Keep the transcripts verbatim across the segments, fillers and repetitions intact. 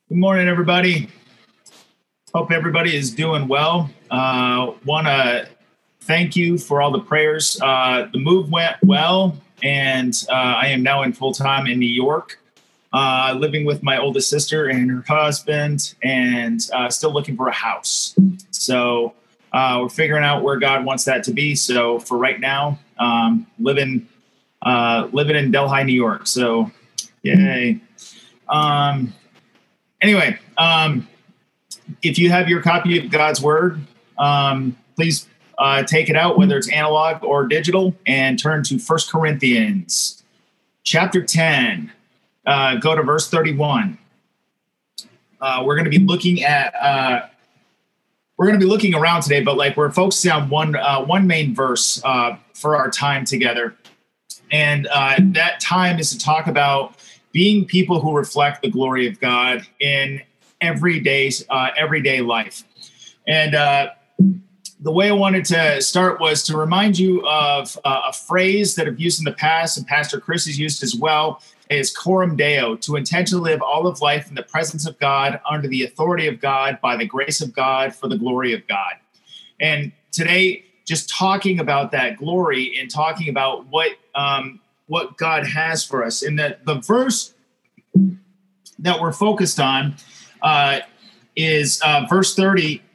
Good morning, everybody. Hope everybody is doing well. Uh, Want to thank you for all the prayers. Uh, the move went well, and uh, I am now in full time in New York, uh, living with my oldest sister and her husband, and uh, still looking for a house. So uh, we're figuring out where God wants that to be. So for right now, um, living uh, living in Delhi, New York. So yay. Um, Anyway, um, if you have your copy of God's Word, um, please uh, take it out, whether it's analog or digital, and turn to First Corinthians chapter ten. Uh, go to verse thirty-one. Uh, we're going to be looking at uh, we're going to be looking around today, but like we're focusing on one uh, one main verse uh, for our time together, and uh, that time is to talk about being people who reflect the glory of God in everyday, uh, everyday life. And uh, the way I wanted to start was to remind you of uh, a phrase that I've used in the past, and Pastor Chris has used as well, is coram Deo, to intentionally live all of life in the presence of God, under the authority of God, by the grace of God, for the glory of God. And today, just talking about that glory and talking about what um, what God has for us. And the, the verse that we're focused on uh, is uh, verse thirty-one,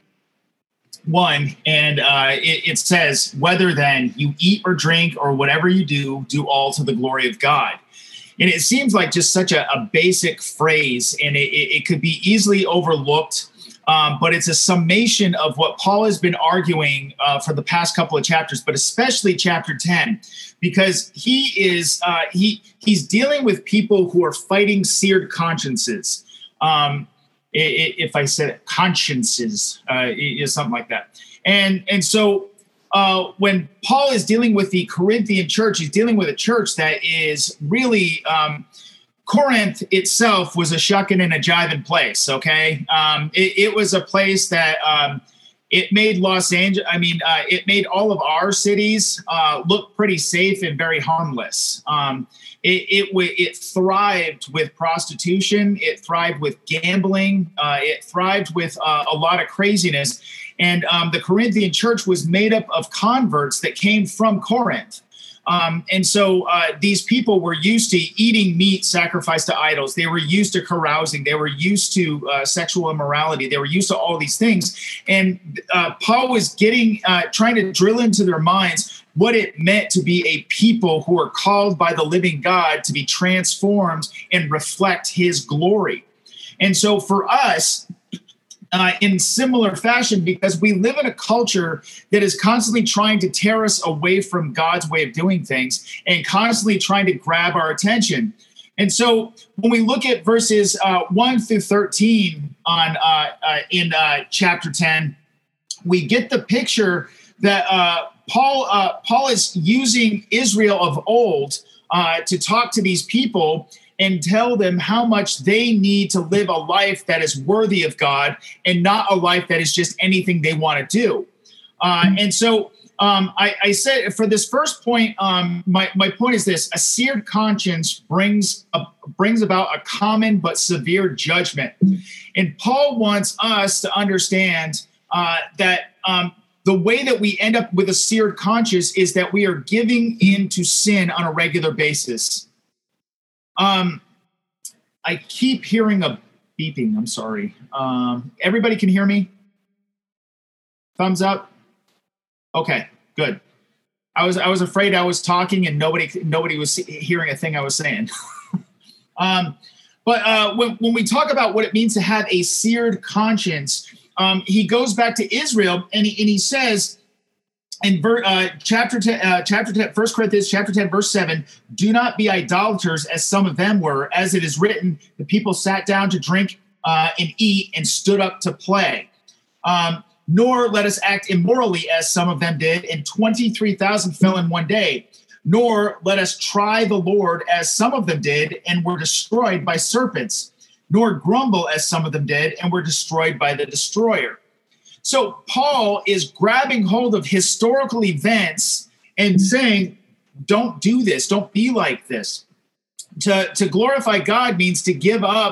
and uh, it, it says, whether then you eat or drink or whatever you do, do all to the glory of God. And it seems like just such a, a basic phrase, and it, it, it could be easily overlooked. Um, but it's a summation of what Paul has been arguing uh, for the past couple of chapters, but especially chapter ten, because he is uh, he he's dealing with people who are fighting seared consciences. Um, if I said consciences, uh, is something like that, and and so uh, when Paul is dealing with the Corinthian church, he's dealing with a church that is really. Um, Corinth itself was a shucking and a jiving place, okay? Um, it, it was a place that um, it made Los Angeles, I mean, uh, it made all of our cities uh, look pretty safe and very harmless. Um, it, it, it thrived with prostitution. It thrived with gambling. Uh, it thrived with uh, a lot of craziness. And um, the Corinthian church was made up of converts that came from Corinth. Um, and so uh, these people were used to eating meat sacrificed to idols. They were used to carousing. They were used to uh, sexual immorality. They were used to all these things. And uh, Paul was getting, uh, trying to drill into their minds what it meant to be a people who are called by the living God to be transformed and reflect his glory. And so for us, Uh, in similar fashion, because we live in a culture that is constantly trying to tear us away from God's way of doing things and constantly trying to grab our attention. And so when we look at verses uh, one through thirteen on uh, uh, in uh, chapter ten, we get the picture that uh, Paul uh, Paul is using Israel of old uh, to talk to these people and tell them how much they need to live a life that is worthy of God and not a life that is just anything they want to do. Uh, and so um, I, I said for this first point, um, my, my point is this: a seared conscience brings a, brings about a common but severe judgment. And Paul wants us to understand uh, that um, the way that we end up with a seared conscience is that we are giving in to sin on a regular basis. Um, I keep hearing a beeping. I'm sorry. Um, everybody can hear me? Thumbs up. Okay, good. I was I was afraid I was talking and nobody nobody was hearing a thing I was saying. um, but uh, when when we talk about what it means to have a seared conscience, um, he goes back to Israel and he, and he says. In ver, uh, chapter ten, uh, chapter ten, First Corinthians chapter ten, verse seven, do not be idolaters as some of them were. As it is written, the people sat down to drink uh, and eat and stood up to play. Um, nor let us act immorally as some of them did, and twenty-three thousand fell in one day. Nor let us try the Lord as some of them did and were destroyed by serpents. Nor grumble as some of them did and were destroyed by the destroyer. So Paul is grabbing hold of historical events and saying, don't do this. Don't be like this. To, to glorify God means to give up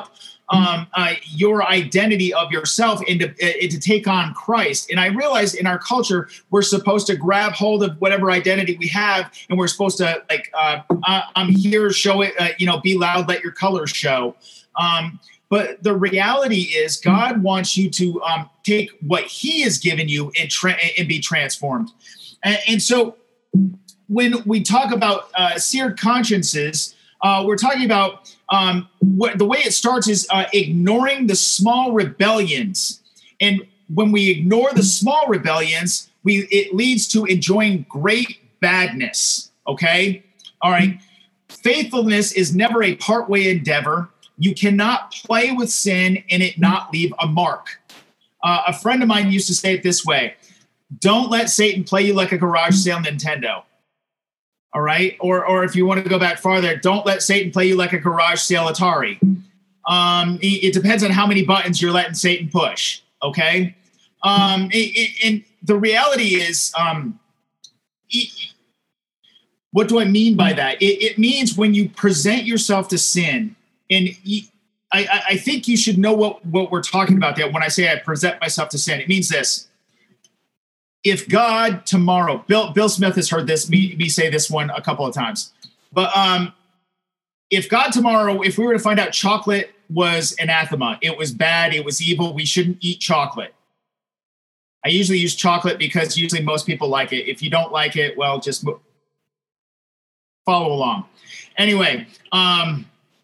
um, uh, your identity of yourself and to, uh, to take on Christ. And I realize in our culture, we're supposed to grab hold of whatever identity we have, and we're supposed to like, uh, uh, I'm here, show it, uh, you know, be loud, let your colors show. Um, but the reality is God wants you to um, take what he has given you and, tra- and be transformed. And, and so when we talk about uh, seared consciences, uh, we're talking about um, what the way it starts is uh, ignoring the small rebellions. And when we ignore the small rebellions, we it leads to enjoying great badness. Okay? All right. Faithfulness is never a partway endeavor. You cannot play with sin and it not leave a mark. Uh, a friend of mine used to say it this way: don't let Satan play you like a garage sale Nintendo. All right. Or, or if you want to go back farther, don't let Satan play you like a garage sale Atari. Um, it, it depends on how many buttons you're letting Satan push. Okay. Um, it, it, and the reality is, um, it, what do I mean by that? It, it means when you present yourself to sin, and you, I, I think you should know what, what we're talking about there. When I say I present myself to sin, it means this. If God tomorrow, Bill Bill Smith has heard this, me, me say this one a couple of times, but um, if God tomorrow, if we were to find out chocolate was anathema, it was bad, it was evil, we shouldn't eat chocolate. I usually use chocolate because usually most people like it. If you don't like it, well, just mo- follow along. Anyway, um,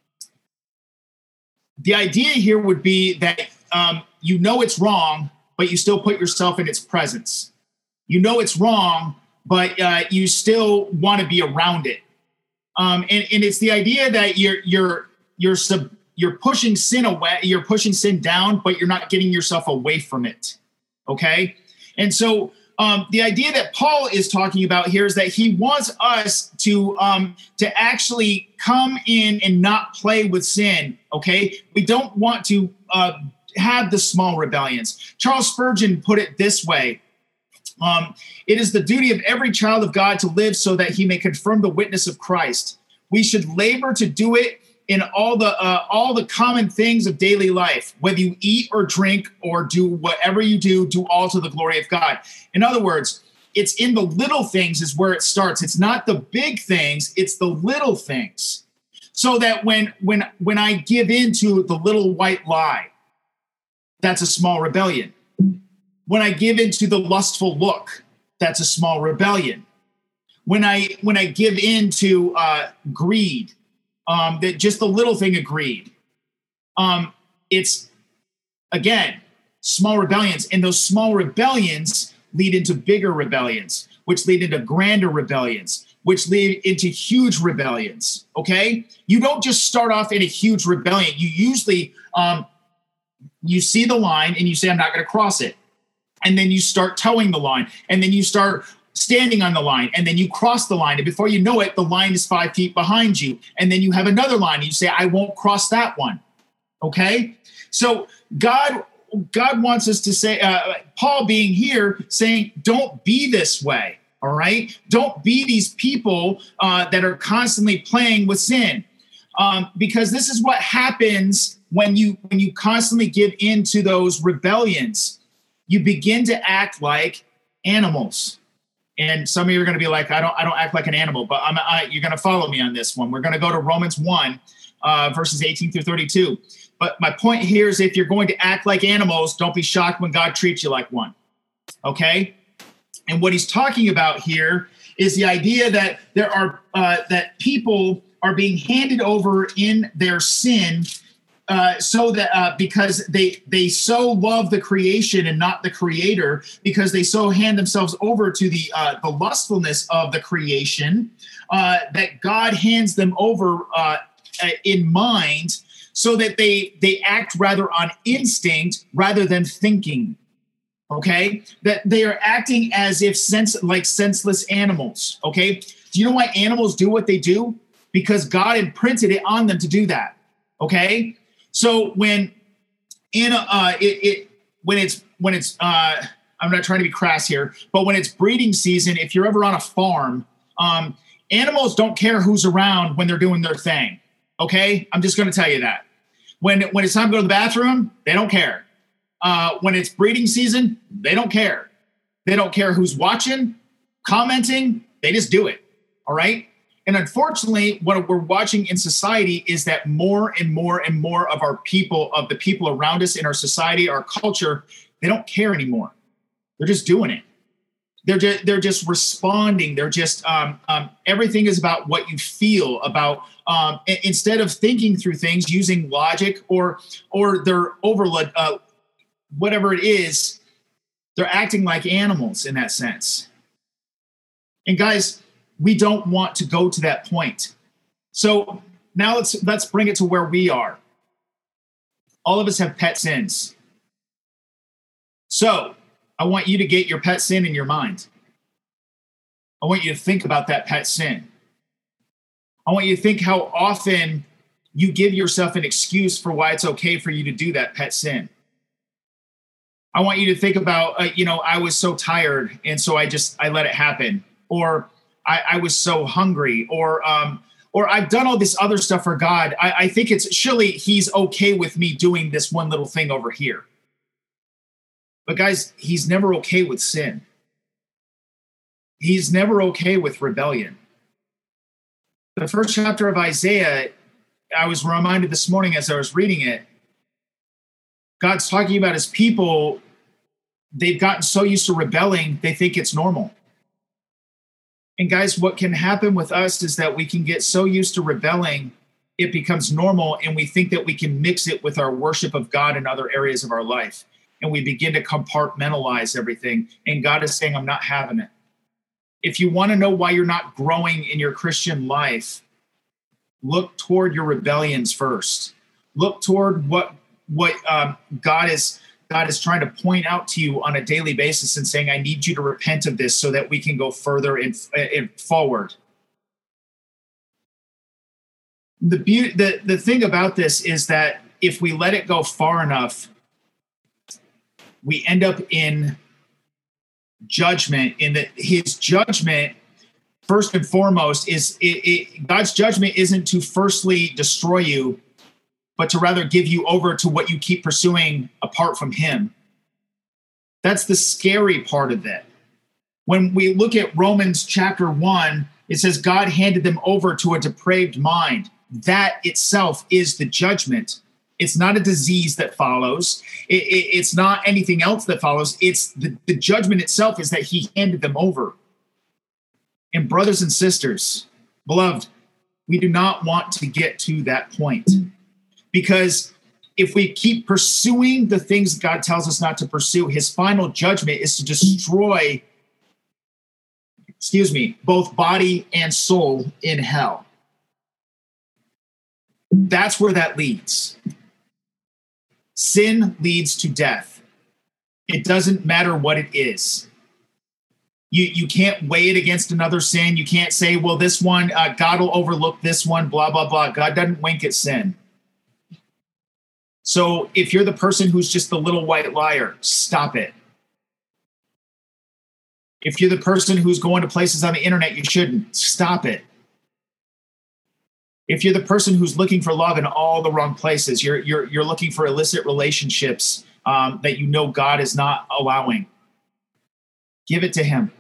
the idea here would be that um, you know it's wrong, but you still put yourself in its presence. You know it's wrong, but uh, you still want to be around it. Um, and, and it's the idea that you're you're you're sub, you're pushing sin away, you're pushing sin down, but you're not getting yourself away from it. Okay, and so um, the idea that Paul is talking about here is that he wants us to um, to actually come in and not play with sin. Okay, we don't want to uh, have the small rebellions. Charles Spurgeon put it this way. Um, it is the duty of every child of God to live so that he may confirm the witness of Christ. We should labor to do it in all the uh, all the common things of daily life. Whether you eat or drink or do whatever you do, do all to the glory of God. In other words, it's in the little things is where it starts. It's not the big things, it's the little things. So that when when when I give in to the little white lie, that's a small rebellion. When I give into the lustful look, that's a small rebellion. When I when I give into uh, greed, um, that just the little thing of greed, um, it's again small rebellions, and those small rebellions lead into bigger rebellions, which lead into grander rebellions, which lead into huge rebellions. Okay, you don't just start off in a huge rebellion. You usually um, you see the line and you say, "I'm not going to cross it." And then you start towing the line, and then you start standing on the line, and then you cross the line. And before you know it, the line is five feet behind you. And then you have another line, and you say, I won't cross that one. Okay? So God, God wants us to say, uh, Paul being here saying, don't be this way. All right? Don't be these people uh, that are constantly playing with sin. Um, because this is what happens when you when you constantly give in to those rebellions. You begin to act like animals. And some of you are going to be like, I don't I don't act like an animal, but I'm, I, you're going to follow me on this one. We're going to go to Romans one, uh, verses eighteen through thirty-two. But my point here is if you're going to act like animals, don't be shocked when God treats you like one. Okay? And what he's talking about here is the idea that there are uh, that people are being handed over in their sin Uh, so that uh, because they they so love the creation and not the creator, because they so hand themselves over to the uh, the lustfulness of the creation, uh, that God hands them over uh, in mind, so that they they act rather on instinct rather than thinking. Okay, that they are acting as if sense like senseless animals. Okay, do you know why animals do what they do? Because God imprinted it on them to do that. Okay. So when in a, uh, it, it when it's when it's uh, I'm not trying to be crass here, but when it's breeding season, if you're ever on a farm, um, animals don't care who's around when they're doing their thing. Okay, I'm just going to tell you that. When, when it's time to go to the bathroom, they don't care. Uh, when it's breeding season, they don't care. They don't care who's watching, commenting. They just do it. All right. And unfortunately, what we're watching in society is that more and more and more of our people, of the people around us in our society, our culture, they don't care anymore. They're just doing it. They're just, they're just responding. They're just, um, um, everything is about what you feel about, um, instead of thinking through things using logic or, or they're overload, uh, whatever it is, they're acting like animals in that sense. And guys, we don't want to go to that point. So now let's, let's bring it to where we are. All of us have pet sins. So I want you to get your pet sin in your mind. I want you to think about that pet sin. I want you to think how often you give yourself an excuse for why it's okay for you to do that pet sin. I want you to think about, uh, you know, I was so tired and so I just, I let it happen. Or I, I was so hungry, or, um, or I've done all this other stuff for God. I, I think it's surely he's okay with me doing this one little thing over here. But guys, he's never okay with sin. He's never okay with rebellion. The first chapter of Isaiah, I was reminded this morning as I was reading it, God's talking about his people. They've gotten so used to rebelling, they think it's normal. And guys, what can happen with us is that we can get so used to rebelling, it becomes normal, and we think that we can mix it with our worship of God in other areas of our life. And we begin to compartmentalize everything. And God is saying, I'm not having it. If you want to know why you're not growing in your Christian life, look toward your rebellions first. Look toward what, what um, God is God is trying to point out to you on a daily basis and saying, I need you to repent of this so that we can go further and, and forward. The beauty, the, the thing about this is that if we let it go far enough, we end up in judgment, in that his judgment, first and foremost, is it, it, God's judgment isn't to firstly destroy you, but to rather give you over to what you keep pursuing apart from him. That's the scary part of it. When we look at Romans chapter one, it says God handed them over to a depraved mind. That itself is the judgment. It's not a disease that follows. It, it, it's not anything else that follows. It's the, the judgment itself is that he handed them over. And brothers and sisters, beloved, we do not want to get to that point. Because if we keep pursuing the things God tells us not to pursue, his final judgment is to destroy, excuse me, both body and soul in hell. That's where that leads. Sin leads to death. It doesn't matter what it is. You, you can't weigh it against another sin. You can't say, well, this one, uh, God will overlook this one, blah, blah, blah. God doesn't wink at sin. So if you're the person who's just the little white liar, stop it. If you're the person who's going to places on the internet you shouldn't, stop it. If you're the person who's looking for love in all the wrong places, you're you're you're looking for illicit relationships um, that you know God is not allowing, give it to him.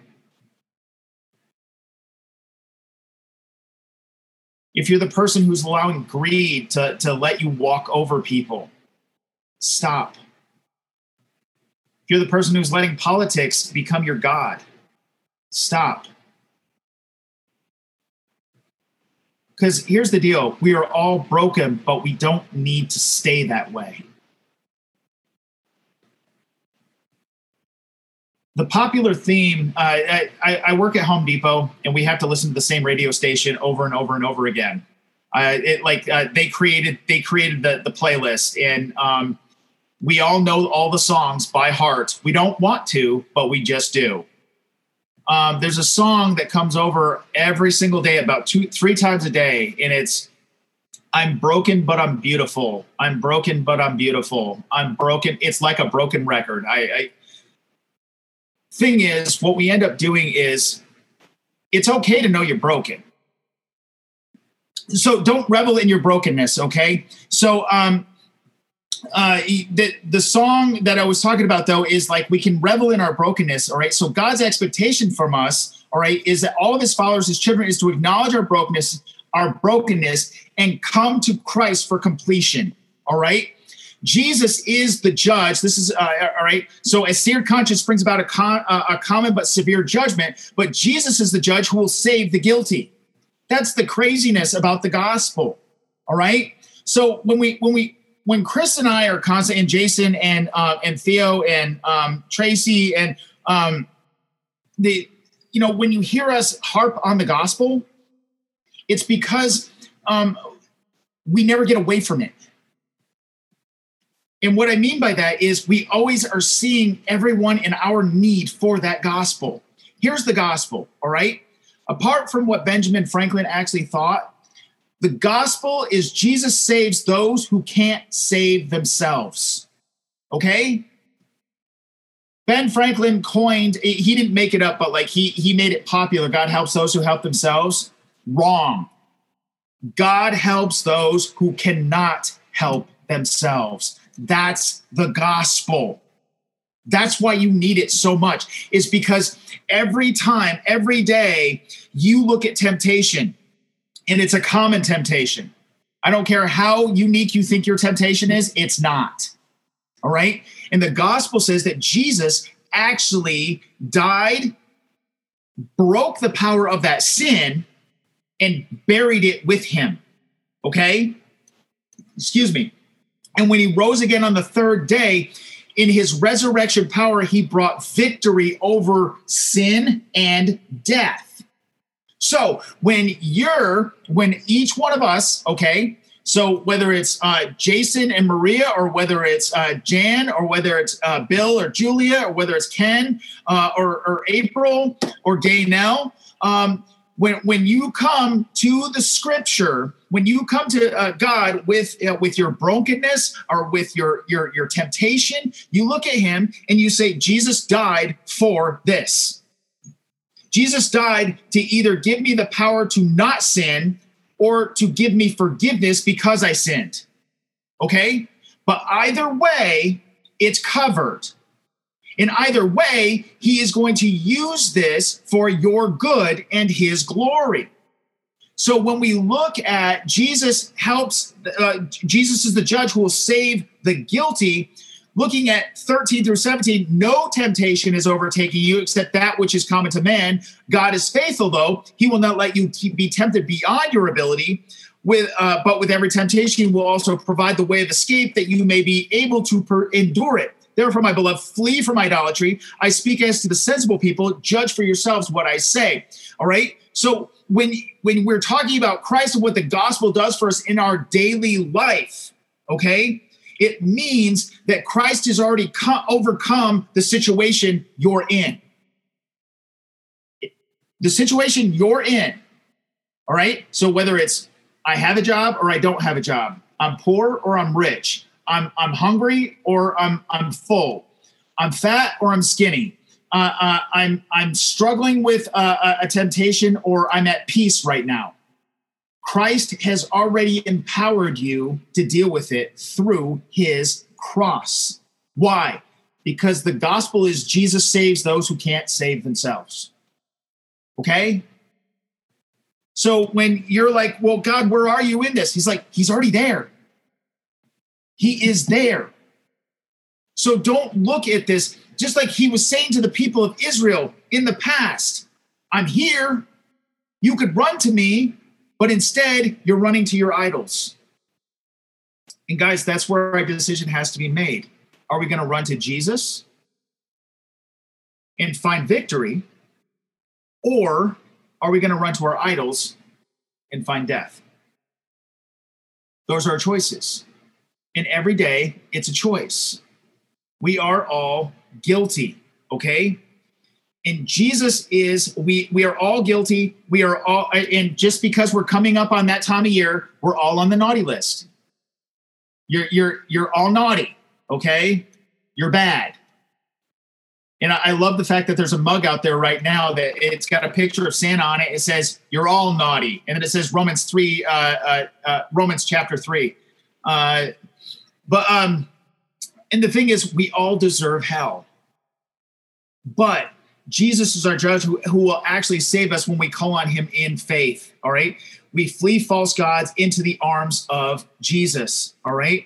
If you're the person who's allowing greed to, to let you walk over people, stop. If you're the person who's letting politics become your God, stop. Because here's the deal. We are all broken, but we don't need to stay that way. The popular theme, uh, I, I work at Home Depot, and we have to listen to the same radio station over and over and over again. Uh, it like uh, they created they created the the playlist, and um, we all know all the songs by heart. We don't want to, but we just do. Um, there's a song that comes over every single day, about two, three times a day, and it's "I'm broken, but I'm beautiful. I'm broken, but I'm beautiful. I'm broken." It's like a broken record. I. I Thing is, what we end up doing is it's okay to know you're broken. So don't revel in your brokenness, okay? So um, uh, the, the song that I was talking about, though, is like we can revel in our brokenness, all right? So God's expectation from us, all right, is that all of his followers, his children, is to acknowledge our brokenness, our brokenness, and come to Christ for completion, all right? Jesus is the judge. This is, uh, all right, so a seared conscience brings about a, con, uh, a common but severe judgment, but Jesus is the judge who will save the guilty. That's the craziness about the gospel, all right? So when we, when we, when Chris and I are constant, and Jason and uh, and Theo and um, Tracy and um, the, you know, when you hear us harp on the gospel, it's because um, we never get away from it. And what I mean by that is we always are seeing everyone in our need for that gospel. Here's the gospel, all right? Apart from what Benjamin Franklin actually thought, the gospel is Jesus saves those who can't save themselves. Okay? Ben Franklin coined, he didn't make it up, but like he, he made it popular. God helps those who help themselves. Wrong. God helps those who cannot help themselves. That's the gospel. That's why you need it so much, is because every time, every day you look at temptation, and it's a common temptation. I don't care how unique you think your temptation is, it's not. All right? And the gospel says that Jesus actually died, broke the power of that sin, and buried it with him. Okay? Excuse me. And when he rose again on the third day, in his resurrection power, he brought victory over sin and death. So when you're, when each one of us, okay, so whether it's uh, Jason and Maria, or whether it's uh, Jan, or whether it's uh, Bill or Julia, or whether it's Ken uh, or, or April or Gaynell, um, when when you come to the scripture, when you come to uh, God with uh, with your brokenness or with your your your temptation, you look at him and you say, Jesus died for this. Jesus died to either give me the power to not sin or to give me forgiveness because I sinned. Okay? But either way, it's covered. In either way, he is going to use this for your good and his glory. So when we look at Jesus helps, uh, Jesus is the judge who will save the guilty. Looking at thirteen through seventeen, no temptation is overtaking you except that which is common to man. God is faithful, though. He will not let you be tempted beyond your ability. With, uh, but with every temptation, he will also provide the way of escape that you may be able to per- endure it. Therefore, my beloved, flee from idolatry. I speak as to the sensible people. Judge for yourselves what I say. All right? So when, when we're talking about Christ and what the gospel does for us in our daily life, okay, it means that Christ has already co- overcome the situation you're in. The situation you're in, all right? So whether it's I have a job or I don't have a job, I'm poor or I'm rich, I'm I'm hungry or I'm I'm full, I'm fat or I'm skinny, uh, uh, I'm I'm struggling with uh, a temptation or I'm at peace right now. Christ has already empowered you to deal with it through his cross. Why? Because the gospel is Jesus saves those who can't save themselves. Okay? So when you're like, well, God, where are you in this? He's like, he's already there. He is there. So don't look at this, just like he was saying to the people of Israel in the past, I'm here. You could run to me. But instead, you're running to your idols. And guys, that's where our decision has to be made. Are we going to run to Jesus and find victory? Or are we going to run to our idols and find death? Those are our choices. And every day, it's a choice. We are all guilty, okay? And Jesus is, we we are all guilty. We are all, and just because we're coming up on that time of year, we're all on the naughty list. You're you're you're all naughty, okay? You're bad. And I, I love the fact that there's a mug out there right now that it's got a picture of Santa on it. It says, "You're all naughty," and then it says Romans three, uh, uh, uh, Romans chapter three. Uh, but um, And the thing is, we all deserve hell. But Jesus is our judge who, who will actually save us when we call on him in faith, all right? We flee false gods into the arms of Jesus, all right?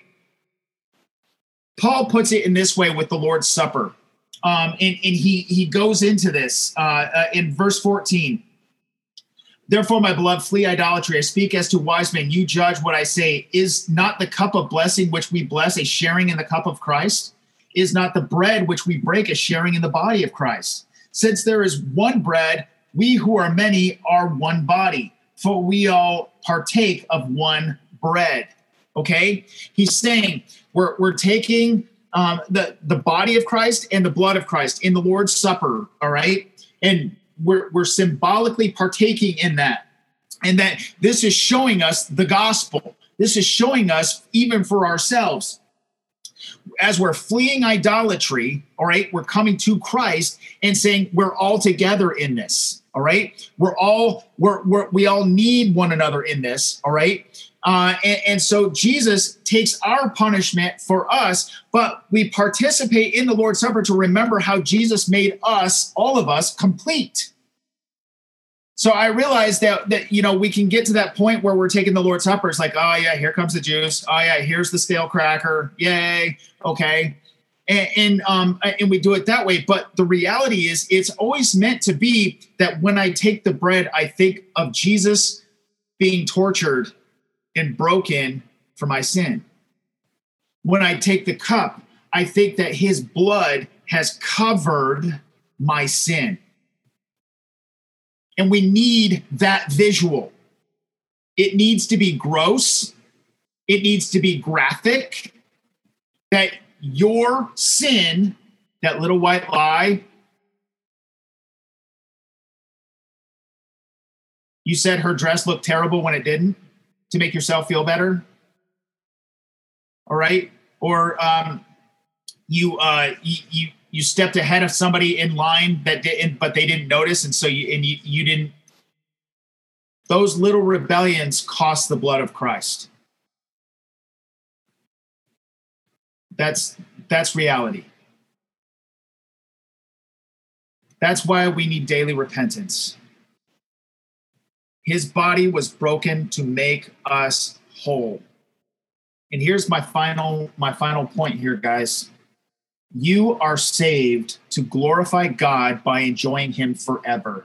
Paul puts it in this way with the Lord's Supper. Um, and, and he, he goes into this uh, uh, in verse fourteen. Therefore, my beloved, flee idolatry. I speak as to wise men. You judge what I say. Is not the cup of blessing which we bless a sharing in the cup of Christ? Is not the bread which we break a sharing in the body of Christ? Since there is one bread, we who are many are one body, for we all partake of one bread. Okay? He's saying we're, we're taking um, the, the body of Christ and the blood of Christ in the Lord's Supper, all right? And we're, we're symbolically partaking in that. And that this is showing us the gospel. This is showing us even for ourselves. As we're fleeing idolatry, all right, we're coming to Christ and saying we're all together in this, all right? We're all, we're, we're we all need one another in this, all right? Uh, and, and so Jesus takes our punishment for us, but we participate in the Lord's Supper to remember how Jesus made us, all of us, complete. So I realized that, that, you know, we can get to that point where we're taking the Lord's Supper. It's like, oh, yeah, here comes the juice. Oh, yeah, here's the stale cracker. Yay. Okay. And, and, um, and we do it that way. But the reality is it's always meant to be that when I take the bread, I think of Jesus being tortured and broken for my sin. When I take the cup, I think that his blood has covered my sin. And we need that visual. It needs to be gross. It needs to be graphic. That your sin, that little white lie, you said her dress looked terrible when it didn't, to make yourself feel better. All right? Or um, you, uh, you you you stepped ahead of somebody in line that didn't, but they didn't notice, and so you and you you didn't. Those little rebellions cost the blood of Christ. That's that's reality. That's why we need daily repentance. His body was broken to make us whole. And here's my final my final point here, guys. You are saved to glorify God by enjoying him forever.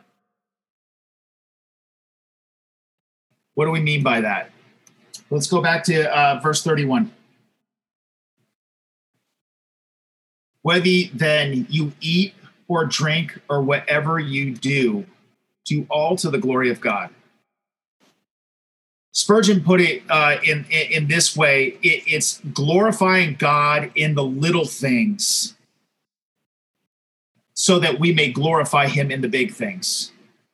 What do we mean by that? Let's go back to uh, verse thirty-one. Whether then you eat or drink or whatever you do, do all to the glory of God. Spurgeon put it uh, in, in in this way: it, it's glorifying God in the little things, so that we may glorify him in the big things.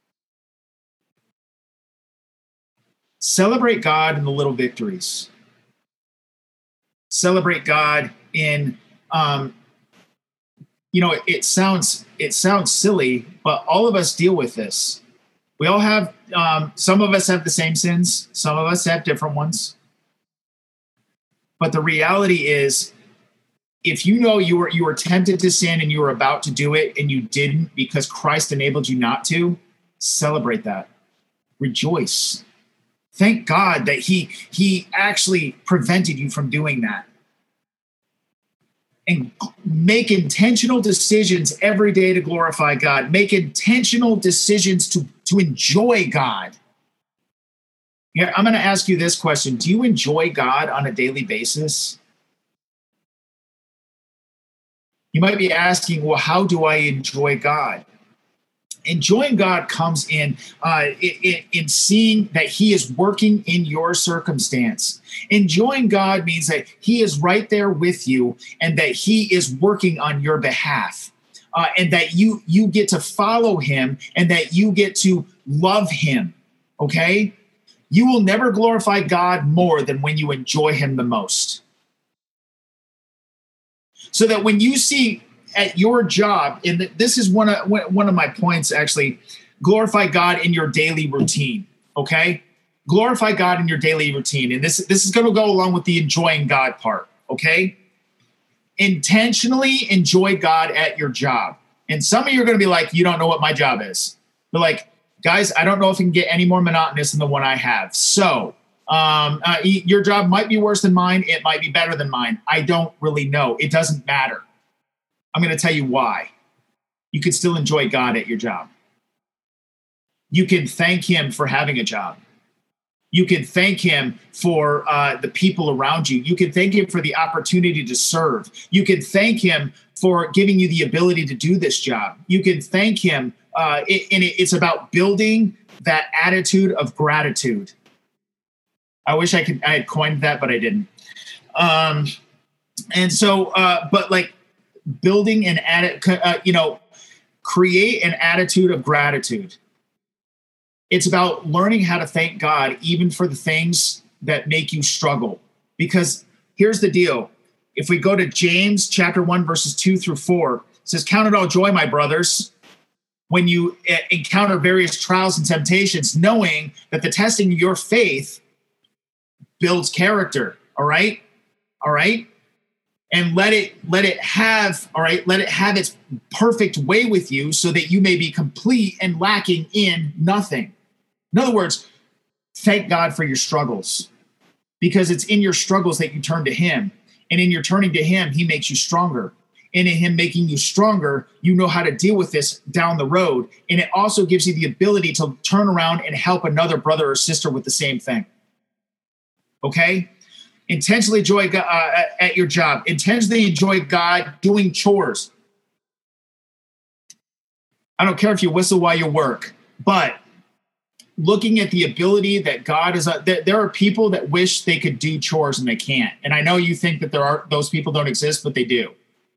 Celebrate God in the little victories. Celebrate God in, um, you know, it, it sounds it sounds silly, but all of us deal with this. We all have, um, some of us have the same sins. Some of us have different ones. But the reality is, if you know you were you were tempted to sin and you were about to do it and you didn't because Christ enabled you not to, celebrate that. Rejoice. Thank God that he, he actually prevented you from doing that. And make intentional decisions every day to glorify God. Make intentional decisions to, to enjoy God. Yeah, I'm going to ask you this question. Do you enjoy God on a daily basis? You might be asking, well, how do I enjoy God? Enjoying God comes in, uh, in in seeing that he is working in your circumstance. Enjoying God means that he is right there with you and that he is working on your behalf, uh, and that you you get to follow him and that you get to love him, okay? You will never glorify God more than when you enjoy him the most. So that when you see at your job, and this is one of one of my points, actually, glorify God in your daily routine, okay? Glorify God in your daily routine. And this, this is going to go along with the enjoying God part, okay? intentionally enjoy God at your job. And some of you are going to be like, you don't know what my job is. But like, guys, I don't know if it can get any more monotonous than the one I have. So um, uh, your job might be worse than mine. It might be better than mine. I don't really know. It doesn't matter. I'm going to tell you why. You can still enjoy God at your job. You can thank him for having a job. You can thank him for uh, the people around you. You can thank him for the opportunity to serve. You can thank him for giving you the ability to do this job. You can thank him. Uh, it, and it, it's about building that attitude of gratitude. I wish I could, I had coined that, but I didn't. Um, and so, uh, but like building an attitude, uh, you know, create an attitude of gratitude. It's about learning how to thank God, even for the things that make you struggle. Because here's the deal. If we go to James chapter one, verses two through four, it says, count it all joy, my brothers, when you encounter various trials and temptations, knowing that the testing of your faith builds character. All right. All right. And let it, let it have, all right, let it have its perfect way with you so that you may be complete and lacking in nothing. In other words, thank God for your struggles, because it's in your struggles that you turn to him. And in your turning to him, he makes you stronger. And in him making you stronger, you know how to deal with this down the road. And it also gives you the ability to turn around and help another brother or sister with the same thing. Okay? Intentionally enjoy God, uh, at your job. Intentionally enjoy God doing chores. I don't care if you whistle while you work, but looking at the ability that God is, uh, there, there are people that wish they could do chores and they can't. And I know you think that there are, those people don't exist, but they do.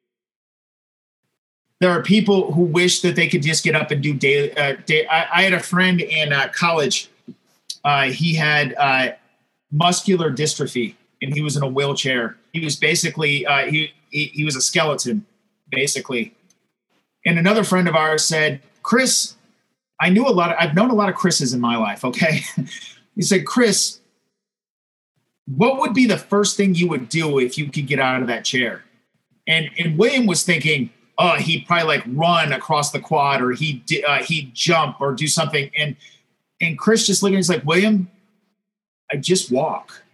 There are people who wish that they could just get up and do daily. Uh, day, I, I had a friend in uh, college. Uh, he had uh, muscular dystrophy, and he was in a wheelchair. He was basically, uh, he, he he was a skeleton, basically. And another friend of ours said, Chris, I knew a lot of, I've known a lot of Chris's in my life, okay? He said, Chris, what would be the first thing you would do if you could get out of that chair? And and William was thinking, oh, he'd probably like run across the quad, or he'd, uh, he'd jump or do something. And, and Chris just looking, he's like, William, I just walk.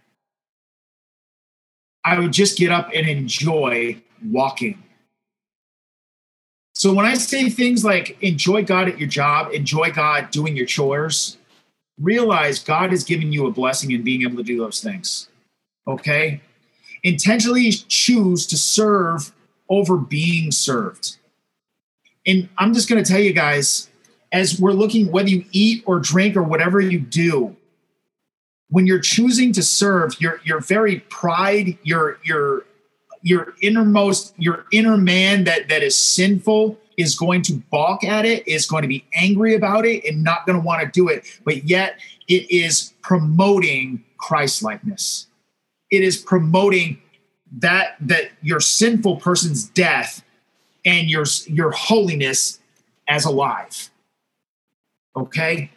I would just get up and enjoy walking. So when I say things like enjoy God at your job, enjoy God doing your chores, realize God has given you a blessing in being able to do those things. Okay? Intentionally choose to serve over being served. And I'm just going to tell you guys, as we're looking, whether you eat or drink or whatever you do, when you're choosing to serve, your your very pride, your your your innermost, your inner man that, that is sinful is going to balk at it, is going to be angry about it, and not going to want to do it. But yet it is promoting Christ-likeness. It is promoting that, that your sinful person's death and your, your holiness as alive. Okay?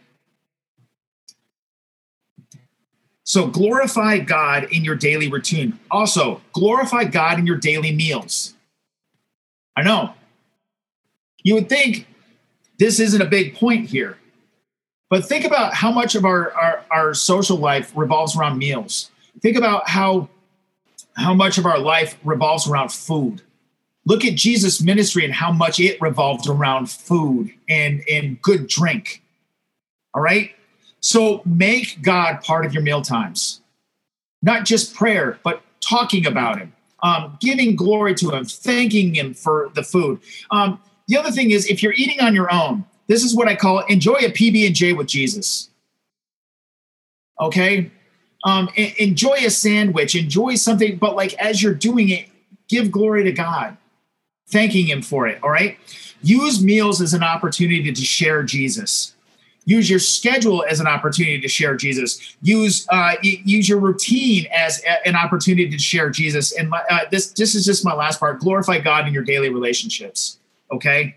So glorify God in your daily routine. Also, glorify God in your daily meals. I know. You would think this isn't a big point here, but think about how much of our, our, our social life revolves around meals. Think about how, how much of our life revolves around food. Look at Jesus' ministry and how much it revolved around food and, and good drink. All right? So make God part of your meal times, not just prayer, but talking about him, um, giving glory to him, thanking him for the food. Um, the other thing is, if you're eating on your own, this is what I call enjoy a P B and J with Jesus. Okay? Um, enjoy a sandwich, enjoy something, but like as you're doing it, give glory to God, thanking him for it. All right? Use meals as an opportunity to share Jesus. Use your schedule as an opportunity to share Jesus. Use uh, use your routine as a, an opportunity to share Jesus. And my, uh, this this is just my last part. Glorify God in your daily relationships. Okay.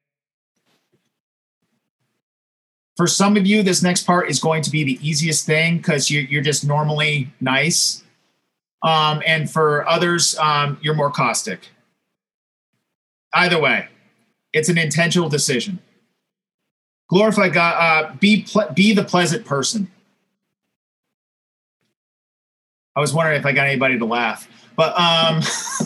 For some of you, this next part is going to be the easiest thing because you're, you're just normally nice. Um, and for others, um, you're more caustic. Either way, it's an intentional decision. Glorify God. Uh, be ple- be the pleasant person. I was wondering if I got anybody to laugh, but um,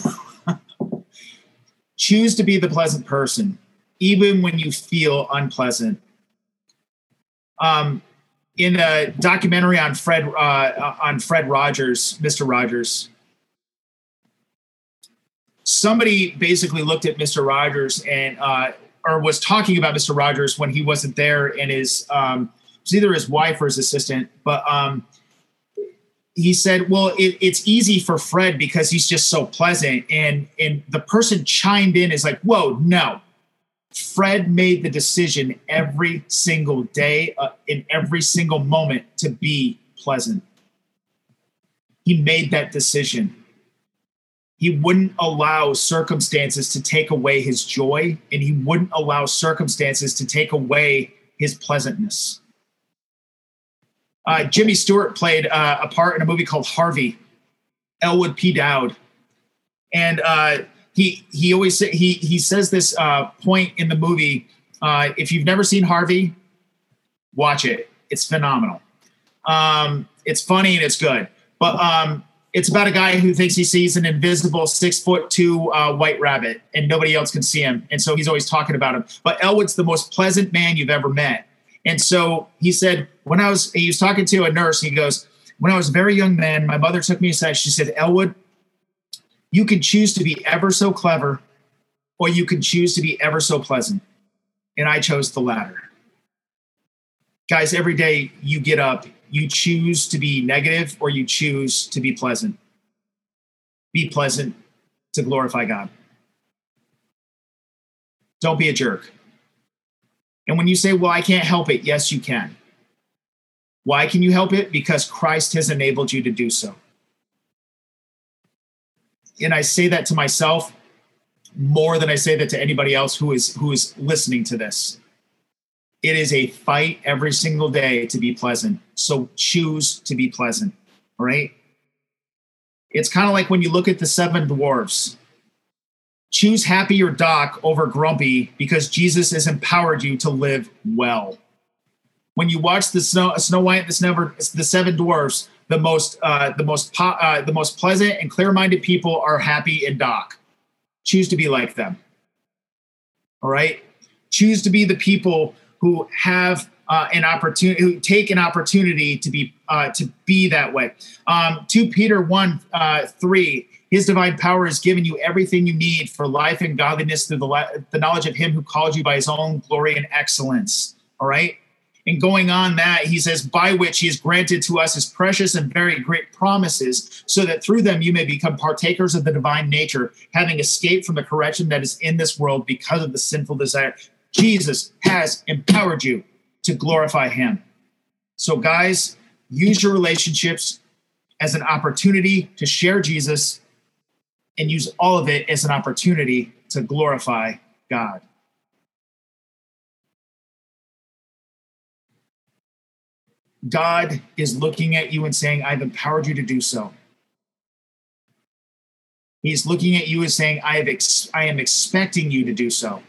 choose to be the pleasant person, even when you feel unpleasant. Um, in a documentary on Fred uh, on Fred Rogers, Mister Rogers, somebody basically looked at Mister Rogers and uh, or was talking about Mister Rogers when he wasn't there, and his um, it was either his wife or his assistant, but um, he said, well, it, it's easy for Fred because he's just so pleasant. And, and the person chimed in is like, whoa, no. Fred made the decision every single day, uh, in every single moment, to be pleasant. He made that decision. He wouldn't allow circumstances to take away his joy, and he wouldn't allow circumstances to take away his pleasantness. Uh, Jimmy Stewart played uh, a part in a movie called Harvey, Elwood P. Dowd. And uh, he he always say, he he says this uh, point in the movie. Uh, if you've never seen Harvey, watch it. It's phenomenal. Um, it's funny and it's good. But um, it's about a guy who thinks he sees an invisible six foot two uh, white rabbit, and nobody else can see him. And so he's always talking about him. But Elwood's the most pleasant man you've ever met. And so he said, when I was, he was talking to a nurse, he goes, when I was a very young man, my mother took me aside. She said, Elwood, you can choose to be ever so clever, or you can choose to be ever so pleasant. And I chose the latter. Guys, every day you get up, you choose to be negative or you choose to be pleasant. Be pleasant to glorify God. Don't be a jerk. And when you say, well, I can't help it, yes, you can. Why can you help it? Because Christ has enabled you to do so. And I say that to myself more than I say that to anybody else who is who is listening to this. It is a fight every single day to be pleasant. So choose to be pleasant, all right? It's kind of like when you look at the seven dwarves. Choose happy or Doc over grumpy because Jesus has empowered you to live well. When you watch the Snow, Snow White and the, Snever, the Seven Dwarfs, the most uh, the most po- uh, the most pleasant and clear-minded people are Happy and Doc. Choose to be like them. All right. Choose to be the people who have uh, an opportunity, who take an opportunity to be uh, to be that way. Um, Second Peter one uh, three. His divine power has given you everything you need for life and godliness through the, the knowledge of him who called you by his own glory and excellence. All right. And going on that, he says, by which he has granted to us his precious and very great promises, so that through them you may become partakers of the divine nature, having escaped from the corruption that is in this world because of the sinful desire. Jesus has empowered you to glorify him. So guys, use your relationships as an opportunity to share Jesus, and use all of it as an opportunity to glorify God. God is looking at you and saying, I've empowered you to do so. He's looking at you and saying, I, have ex- I am expecting you to do so.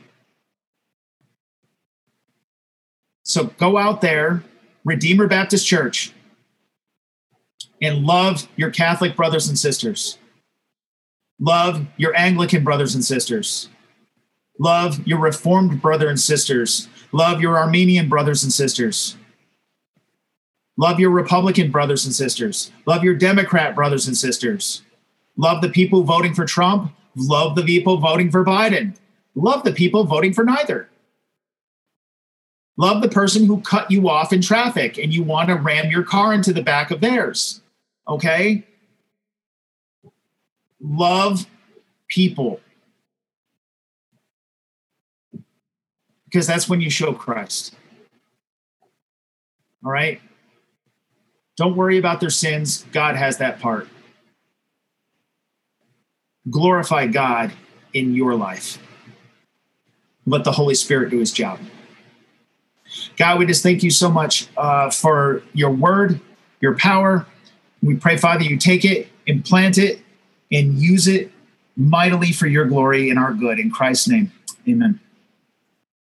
So go out there, Redeemer Baptist Church, and love your Catholic brothers and sisters. Love your Anglican brothers and sisters. Love your Reformed brothers and sisters. Love your Armenian brothers and sisters. Love your Republican brothers and sisters. Love your Democrat brothers and sisters. Love the people voting for Trump. Love the people voting for Biden. Love the people voting for neither. Love the person who cut you off in traffic and you want to ram your car into the back of theirs. Okay? Love people. Because that's when you show Christ. All right? Don't worry about their sins. God has that part. Glorify God in your life. Let the Holy Spirit do his job. God, we just thank you so much uh, for your word, your power. We pray, Father, you take it, implant it, and use it mightily for your glory and our good. In Christ's name, amen.